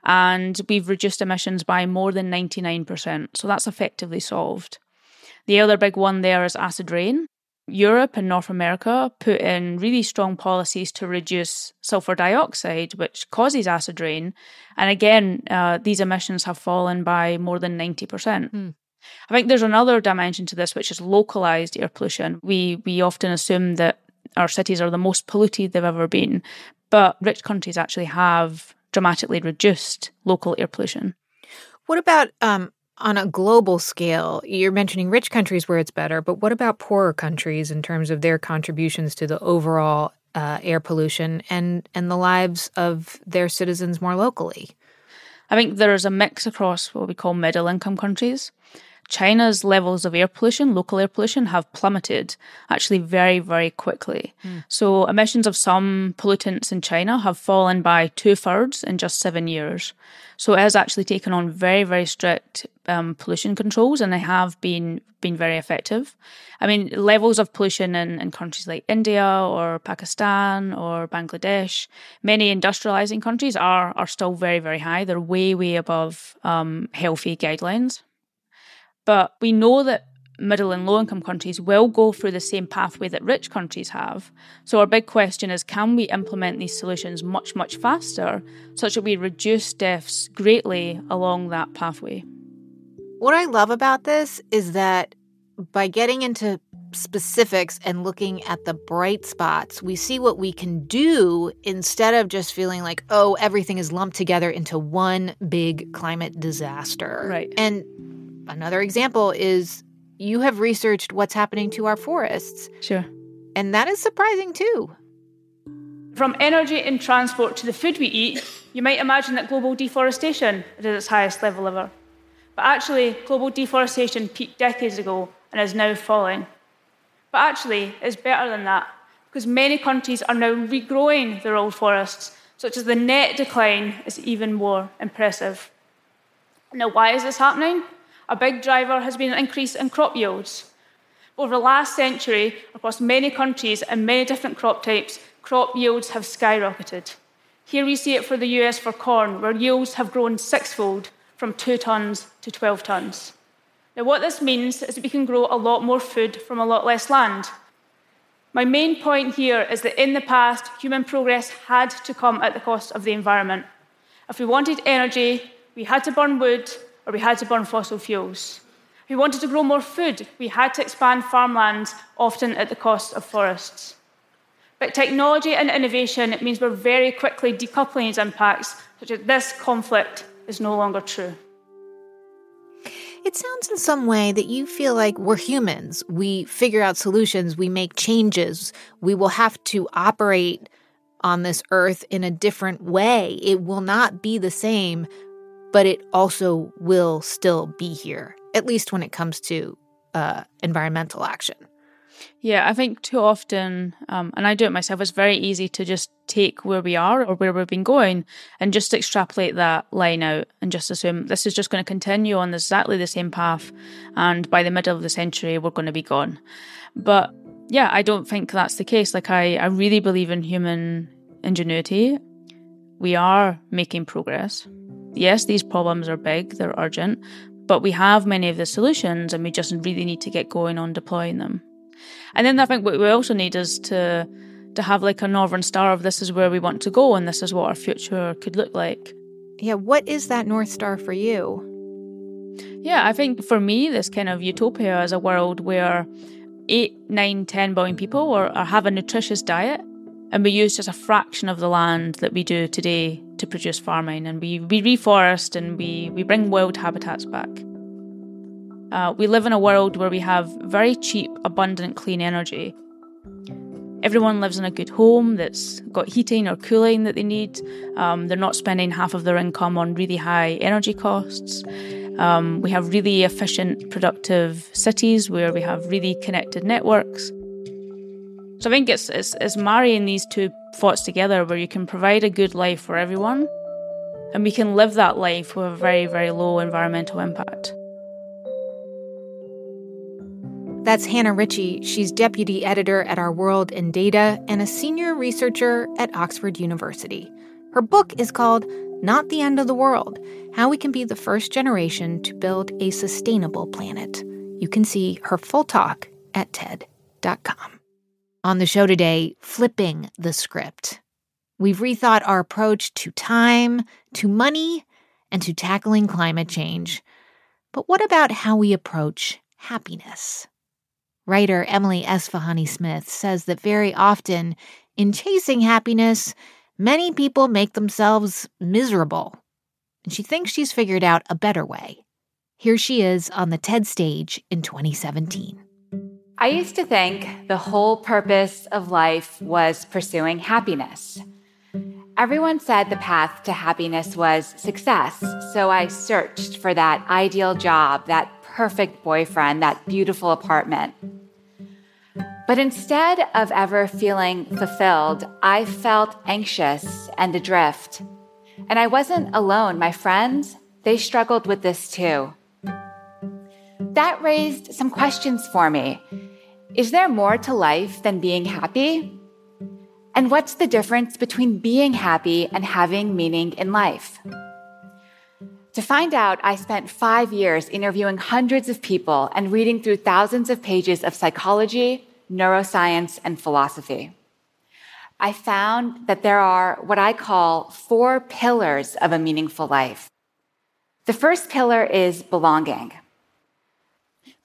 and we've reduced emissions by more than ninety-nine percent. So that's effectively solved. The other big one there is acid rain. Europe and North America put in really strong policies to reduce sulfur dioxide, which causes acid rain. And again, uh, these emissions have fallen by more than ninety percent. Mm. I think there's another dimension to this, which is localized air pollution. We we often assume that our cities are the most polluted they've ever been, but rich countries actually have dramatically reduced local air pollution. What about um, on a global scale? You're mentioning rich countries where it's better, but what about poorer countries in terms of their contributions to the overall uh, air pollution and, and the lives of their citizens more locally? I think there is a mix across what we call middle-income countries. China's levels of air pollution, local air pollution, have plummeted actually very, very quickly. Mm. So emissions of some pollutants in China have fallen by two-thirds in just seven years. So it has actually taken on very, very strict um, pollution controls, and they have been been very effective. I mean, levels of pollution in, in countries like India or Pakistan or Bangladesh, many industrializing countries are are still very, very high. They're way, way above um, healthy guidelines. But we know that middle and low-income countries will go through the same pathway that rich countries have. So our big question is, can we implement these solutions much, much faster such that we reduce deaths greatly along that pathway? What I love about this is that by getting into specifics and looking at the bright spots, we see what we can do instead of just feeling like, oh, everything is lumped together into one big climate disaster. Right. And another example is you have researched what's happening to our forests. Sure. And that is surprising, too. From energy and transport to the food we eat, you might imagine that global deforestation is at its highest level ever. But actually, global deforestation peaked decades ago and is now falling. But actually, it's better than that, because many countries are now regrowing their old forests, such as the net decline is even more impressive. Now, why is this happening? A big driver has been an increase in crop yields. Over the last century, across many countries and many different crop types, crop yields have skyrocketed. Here we see it for the U S for corn, where yields have grown sixfold, from two tons to twelve tons. Now, what this means is that we can grow a lot more food from a lot less land. My main point here is that in the past, human progress had to come at the cost of the environment. If we wanted energy, we had to burn wood or we had to burn fossil fuels. If we wanted to grow more food, we had to expand farmlands, often at the cost of forests. But technology and innovation means we're very quickly decoupling these impacts, such that this conflict is no longer true. It sounds in some way that you feel like we're humans. We figure out solutions, we make changes. We will have to operate on this earth in a different way. It will not be the same, but it also will still be here, at least when it comes to uh, environmental action. Yeah, I think too often, um, and I do it myself, it's very easy to just take where we are or where we've been going and just extrapolate that line out and just assume this is just going to continue on exactly the same path, and by the middle of the century, we're going to be gone. But yeah, I don't think that's the case. Like, I, I really believe in human ingenuity. We are making progress. Yes, these problems are big, they're urgent, but we have many of the solutions and we just really need to get going on deploying them. And then I think what we also need is to to have like a Northern Star of this is where we want to go and this is what our future could look like. Yeah, what is that North Star for you? Yeah, I think for me, this kind of utopia is a world where eight, nine, ten billion people are, are have a nutritious diet, and we use just a fraction of the land that we do today to produce farming, and we, we reforest and we, we bring wild habitats back. Uh, we live in a world where we have very cheap, abundant, clean energy. Everyone lives in a good home that's got heating or cooling that they need. Um, they're not spending half of their income on really high energy costs. Um, we have really efficient, productive cities where we have really connected networks. So I think it's, it's, it's marrying these two thoughts together where you can provide a good life for everyone and we can live that life with a very, very low environmental impact. That's Hannah Ritchie. She's deputy editor at Our World in Data and a senior researcher at Oxford University. Her book is called Not the End of the World: How We Can Be the First Generation to Build a Sustainable Planet. You can see her full talk at T E D dot com. On the show today, flipping the script. We've rethought our approach to time, to money, and to tackling climate change. But what about how we approach happiness? Writer Emily Esfahani-Smith says that very often, in chasing happiness, many people make themselves miserable. And she thinks she's figured out a better way. Here she is on the TED stage in twenty seventeen. I used to think the whole purpose of life was pursuing happiness. Everyone said the path to happiness was success, so I searched for that ideal job, that perfect boyfriend, that beautiful apartment. But instead of ever feeling fulfilled, I felt anxious and adrift. And I wasn't alone. My friends, they struggled with this too. That raised some questions for me. Is there more to life than being happy? And what's the difference between being happy and having meaning in life? To find out, I spent five years interviewing hundreds of people and reading through thousands of pages of psychology, neuroscience, and philosophy. I found that there are what I call four pillars of a meaningful life. The first pillar is belonging.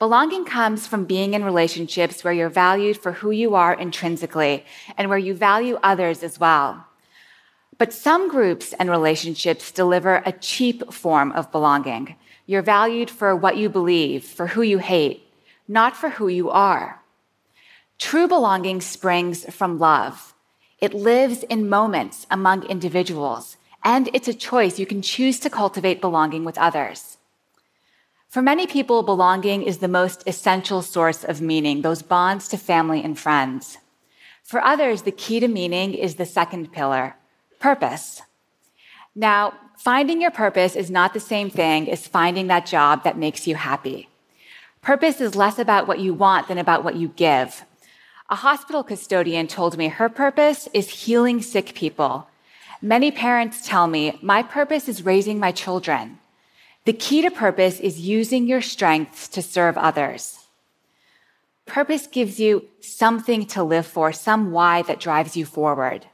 Belonging comes from being in relationships where you're valued for who you are intrinsically and where you value others as well. But some groups and relationships deliver a cheap form of belonging. You're valued for what you believe, for who you hate, not for who you are. True belonging springs from love. It lives in moments among individuals, and it's a choice. You can choose to cultivate belonging with others. For many people, belonging is the most essential source of meaning, those bonds to family and friends. For others, the key to meaning is the second pillar, purpose. Now, finding your purpose is not the same thing as finding that job that makes you happy. Purpose is less about what you want than about what you give. A hospital custodian told me her purpose is healing sick people. Many parents tell me, my purpose is raising my children. The key to purpose is using your strengths to serve others. Purpose gives you something to live for, some why that drives you forward.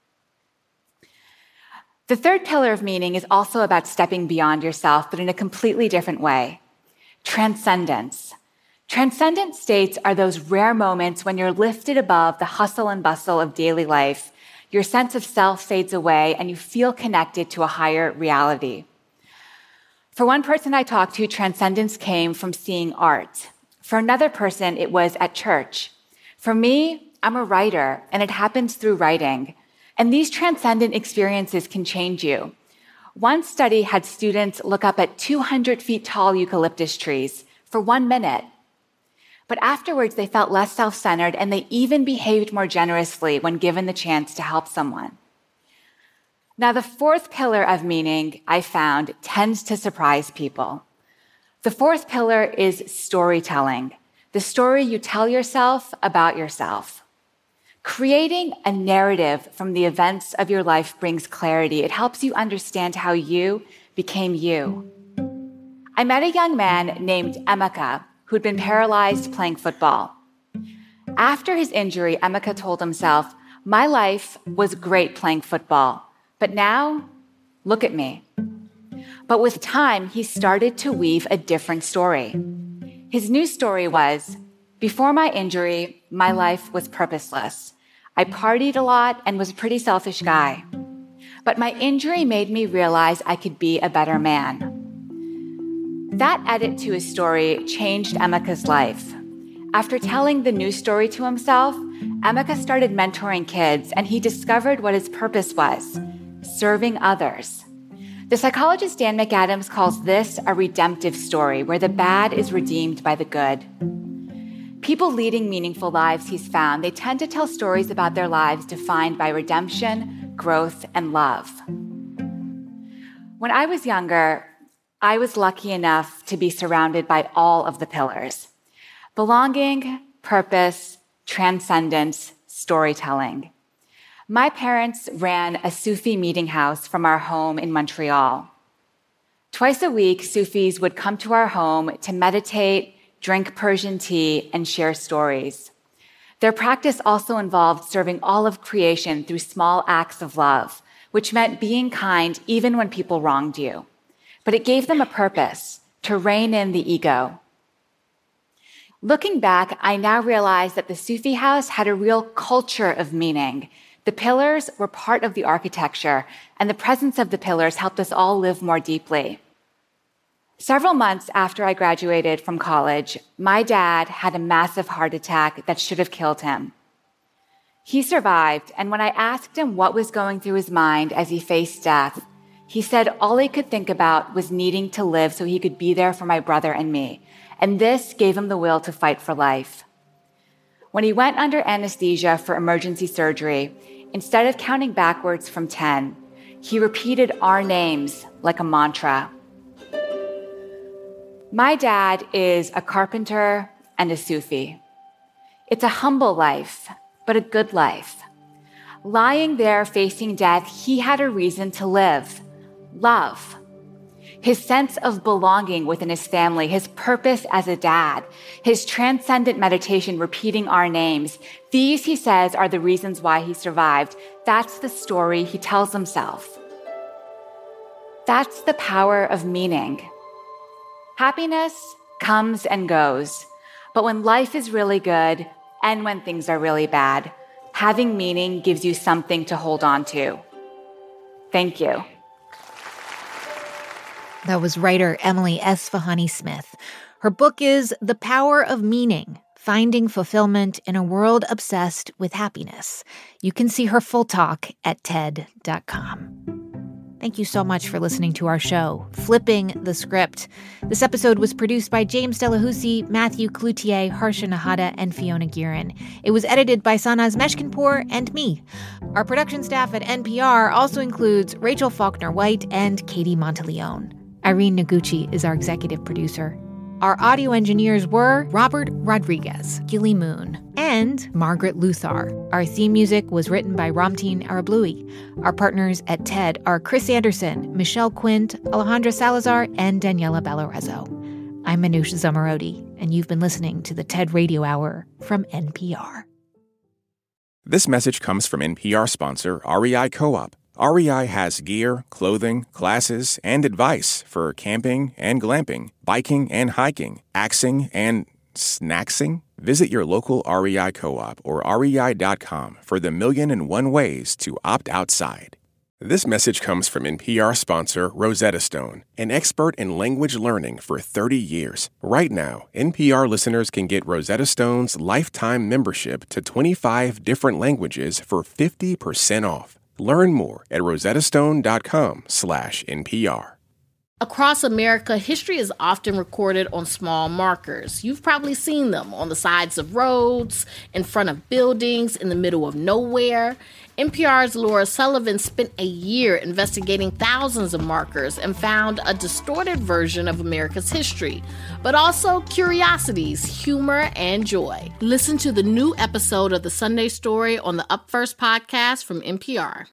The third pillar of meaning is also about stepping beyond yourself, but in a completely different way. Transcendence. Transcendent states are those rare moments when you're lifted above the hustle and bustle of daily life. Your sense of self fades away and you feel connected to a higher reality. For one person I talked to, transcendence came from seeing art. For another person, it was at church. For me, I'm a writer, and it happens through writing. And these transcendent experiences can change you. One study had students look up at two hundred feet tall eucalyptus trees for one minute. But afterwards, they felt less self-centered, and they even behaved more generously when given the chance to help someone. Now, the fourth pillar of meaning, I found, tends to surprise people. The fourth pillar is storytelling, the story you tell yourself about yourself. Creating a narrative from the events of your life brings clarity. It helps you understand how you became you. I met a young man named Emeka who'd been paralyzed playing football. After his injury, Emeka told himself, my life was great playing football. But now, look at me. But with time, he started to weave a different story. His new story was, before my injury, my life was purposeless. I partied a lot and was a pretty selfish guy. But my injury made me realize I could be a better man. That edit to his story changed Emeka's life. After telling the new story to himself, Emeka started mentoring kids, and he discovered what his purpose was. Serving others. The psychologist Dan McAdams calls this a redemptive story, where the bad is redeemed by the good. People leading meaningful lives, he's found, they tend to tell stories about their lives defined by redemption, growth, and love. When I was younger, I was lucky enough to be surrounded by all of the pillars: belonging, purpose, transcendence, storytelling. My parents ran a Sufi meeting house from our home in Montreal. Twice a week, Sufis would come to our home to meditate, drink Persian tea, and share stories. Their practice also involved serving all of creation through small acts of love, which meant being kind even when people wronged you. But it gave them a purpose, to rein in the ego. Looking back, I now realize that the Sufi house had a real culture of meaning. The pillars were part of the architecture, and the presence of the pillars helped us all live more deeply. Several months after I graduated from college, my dad had a massive heart attack that should have killed him. He survived, and when I asked him what was going through his mind as he faced death, he said all he could think about was needing to live so he could be there for my brother and me, and this gave him the will to fight for life. When he went under anesthesia for emergency surgery, instead of counting backwards from ten, he repeated our names like a mantra. My dad is a carpenter and a Sufi. It's a humble life, but a good life. Lying there facing death, he had a reason to live, love. His sense of belonging within his family, his purpose as a dad, his transcendent meditation repeating our names, these, he says, are the reasons why he survived. That's the story he tells himself. That's the power of meaning. Happiness comes and goes. But when life is really good and when things are really bad, having meaning gives you something to hold on to. Thank you. That was writer Emily Esfahani Smith. Her book is The Power of Meaning, Finding Fulfillment in a World Obsessed with Happiness. You can see her full talk at T E D dot com. Thank you so much for listening to our show, Flipping the Script. This episode was produced by James Delahousie, Matthew Cloutier, Harsha Nahata, and Fiona Guerin. It was edited by Sanaz Meshkinpour and me. Our production staff at N P R also includes Rachel Faulkner-White and Katie Monteleone. Irene Noguchi is our executive producer. Our audio engineers were Robert Rodriguez, Gilly Moon, and Margaret Luthar. Our theme music was written by Ramtin Arablouei. Our partners at T E D are Chris Anderson, Michelle Quint, Alejandra Salazar, and Daniela Balarezo. I'm Manoush Zomorodi, and you've been listening to the T E D Radio Hour from N P R. This message comes from N P R sponsor R E I Co-op. R E I has gear, clothing, classes, and advice for camping and glamping, biking and hiking, axing and snacksing. Visit your local R E I Co-op or R E I dot com for the million and one ways to opt outside. This message comes from N P R sponsor Rosetta Stone, an expert in language learning for thirty years. Right now, N P R listeners can get Rosetta Stone's lifetime membership to twenty-five different languages for fifty percent off. Learn more at rosettastone.com slash NPR. Across America, history is often recorded on small markers. You've probably seen them on the sides of roads, in front of buildings, in the middle of nowhere. N P R's Laura Sullivan spent a year investigating thousands of markers and found a distorted version of America's history, but also curiosities, humor, and joy. Listen to the new episode of The Sunday Story on the Up First podcast from N P R.